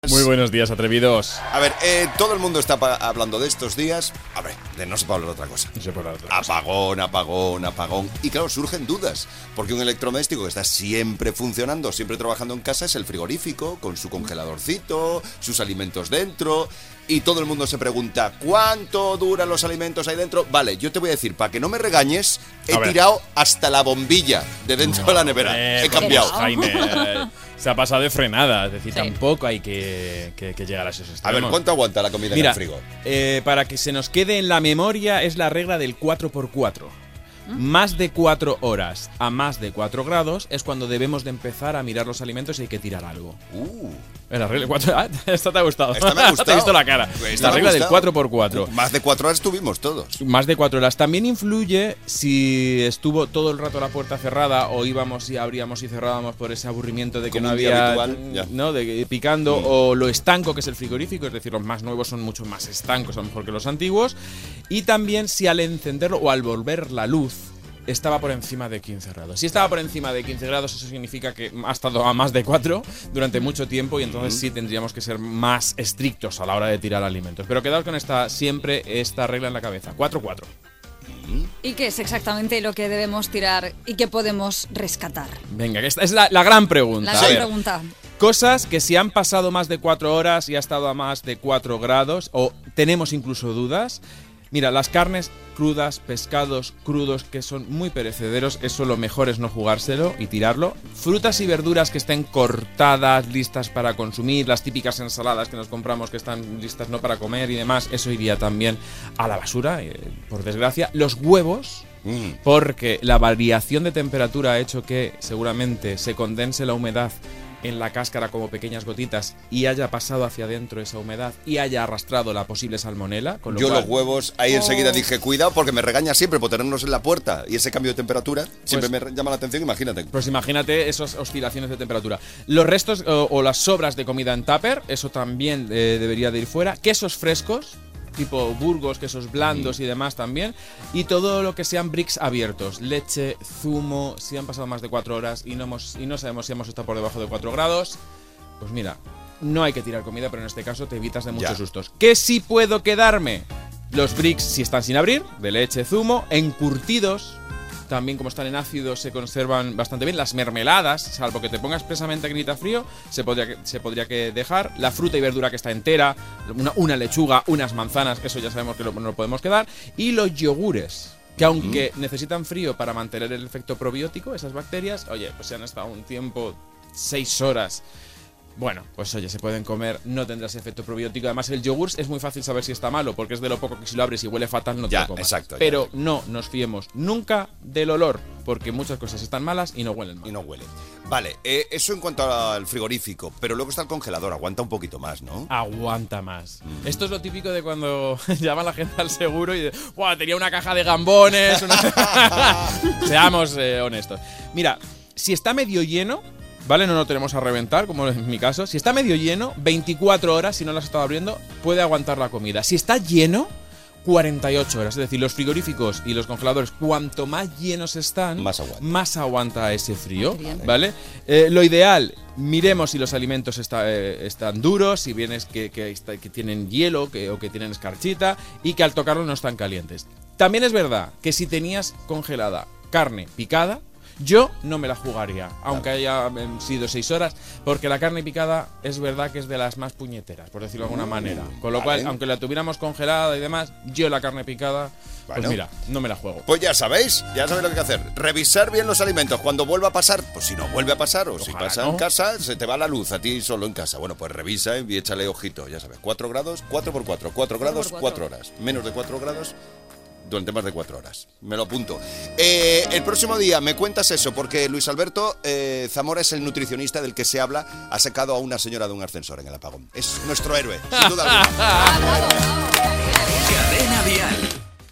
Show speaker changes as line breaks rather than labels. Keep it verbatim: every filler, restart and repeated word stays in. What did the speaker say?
Muy buenos días, atrevidos.
A ver, eh, todo el mundo está hablando de estos días. A ver, de no se puede hablar de otra cosa.
No se puede hablar de otra cosa.
Apagón, apagón, apagón. Y claro, surgen dudas. Porque un electrodoméstico que está siempre funcionando, siempre trabajando en casa, es el frigorífico, con su congeladorcito, sus alimentos dentro. Y todo el mundo se pregunta, ¿cuánto duran los alimentos ahí dentro? Vale, yo te voy a decir, para que no me regañes, he tirado hasta la bombilla de dentro no, de la nevera. Eh, he cambiado.
Jaime, eh, se ha pasado de frenada. Es decir, sí. tampoco hay que, que, que llegar a esos extremos.
A ver, ¿cuánto aguanta la comida
Mira,
en el frigo?
Eh, para que se nos quede en la memoria, es la regla del cuatro por cuatro. ¿Mm? Más de cuatro horas a más de cuatro grados es cuando debemos de empezar a mirar los alimentos y hay que tirar algo.
Uh.
Es la regla cuatro. Ah, esta te ha gustado.
Esta me ha gustado.
Te he visto la cara.
Esta
la regla del cuatro por cuatro.
Más de cuatro horas tuvimos todos.
Más de cuatro horas. También influye si estuvo todo el rato la puerta cerrada o íbamos y abríamos y cerrábamos por ese aburrimiento de que
Como
no
un día
había.
habitual,
¿no? De picando. Mm. O lo estanco que es el frigorífico. Es decir, los más nuevos son mucho más estancos, a lo mejor que los antiguos. Y también si al encenderlo o al volver la luz estaba por encima de quince grados. Si estaba por encima de quince grados, eso significa que ha estado a más de cuatro durante mucho tiempo y entonces sí tendríamos que ser más estrictos a la hora de tirar alimentos. Pero quedaos con esta siempre esta regla en la cabeza. cuatro cuatro.
¿Y qué es exactamente lo que debemos tirar y qué podemos rescatar?
Venga, que esta es la, la gran pregunta.
La gran pregunta.
Cosas que si han pasado más de cuatro horas y ha estado a más de cuatro grados o tenemos incluso dudas. Mira, las carnes crudas, pescados crudos que son muy perecederos, eso lo mejor es no jugárselo y tirarlo. Frutas y verduras que estén cortadas, listas para consumir, las típicas ensaladas que nos compramos que están listas no para comer y demás, eso iría también a la basura, eh, por desgracia. Los huevos, mm. porque la variación de temperatura ha hecho que seguramente se condense la humedad en la cáscara como pequeñas gotitas y haya pasado hacia adentro esa humedad y haya arrastrado la posible salmonela. Con lo
Yo
cual,
los huevos, ahí oh. enseguida dije, cuidado porque me regaña siempre por tenernos en la puerta y ese cambio de temperatura siempre pues, me llama la atención, imagínate.
Pues imagínate esas oscilaciones de temperatura. Los restos o, o las sobras de comida en tupper, eso también eh, debería de ir fuera. Quesos frescos, tipo Burgos, quesos blandos y demás también. Y todo lo que sean bricks abiertos, leche, zumo, si han pasado más de cuatro horas y no, hemos, y no sabemos si hemos estado por debajo de cuatro grados, pues mira, no hay que tirar comida, pero en este caso te evitas de muchos ya. sustos. ¿Qué sí puedo quedarme? Los bricks si están sin abrir, de leche, zumo, encurtidos. También como están en ácido se conservan bastante bien. Las mermeladas, salvo que te ponga expresamente a grita frío, se podría, se podría que dejar. La fruta y verdura que está entera, una, una lechuga, unas manzanas, eso ya sabemos que lo, no lo podemos quedar. Y los yogures, que aunque mm. necesitan frío para mantener el efecto probiótico, esas bacterias, oye, pues si han estado un tiempo, seis horas... Bueno, pues oye, se pueden comer, no tendrá ese efecto probiótico. Además, el yogur es muy fácil saber si está malo, porque es de lo poco que si lo abres y huele fatal no te
ya,
lo comas.
Exacto,
Pero
ya.
no nos fiemos nunca del olor, porque muchas cosas están malas y no huelen mal.
Y no huelen. Vale, eh, eso en cuanto al frigorífico, pero luego está el congelador, aguanta un poquito más, ¿no?
Aguanta más. Mm. Esto es lo típico de cuando llama la gente al seguro y dice, ¡buah, tenía una caja de gambones! Una... Seamos eh, honestos. Mira, si está medio lleno... ¿Vale? No lo tenemos a reventar, como en mi caso. Si está medio lleno, veinticuatro horas, si no lo has estado abriendo, puede aguantar la comida. Si está lleno, cuarenta y ocho horas. Es decir, los frigoríficos y los congeladores, cuanto más llenos están,
más aguanta,
más aguanta ese frío. ¿Vale? Eh, lo ideal, miremos si los alimentos está, eh, están duros, si bien es que, que, que tienen hielo que, o que tienen escarchita y que al tocarlo no están calientes. También es verdad que si tenías congelada carne picada, yo no me la jugaría, aunque haya sido seis horas, porque la carne picada es verdad que es de las más puñeteras, por decirlo de alguna manera. Con lo vale. cual, aunque la tuviéramos congelada y demás, yo la carne picada, bueno, pues mira, no me la juego.
Pues ya sabéis, ya sabéis lo que hay que hacer. Revisar bien los alimentos. Cuando vuelva a pasar, pues si no vuelve a pasar, o Ojalá, si pasa ¿no? en casa, se te va la luz a ti solo en casa. Bueno, pues revisa y échale ojito, ya sabes. cuatro grados, cuatro por cuatro, cuatro grados, cuatro horas. Menos de cuatro grados... durante más de cuatro horas. Me lo apunto. Eh, el próximo día me cuentas eso, porque Luis Alberto eh, Zamora es el nutricionista del que se habla. Ha sacado a una señora de un ascensor en el apagón. Es nuestro héroe, sin duda alguna.
Cadena Vial.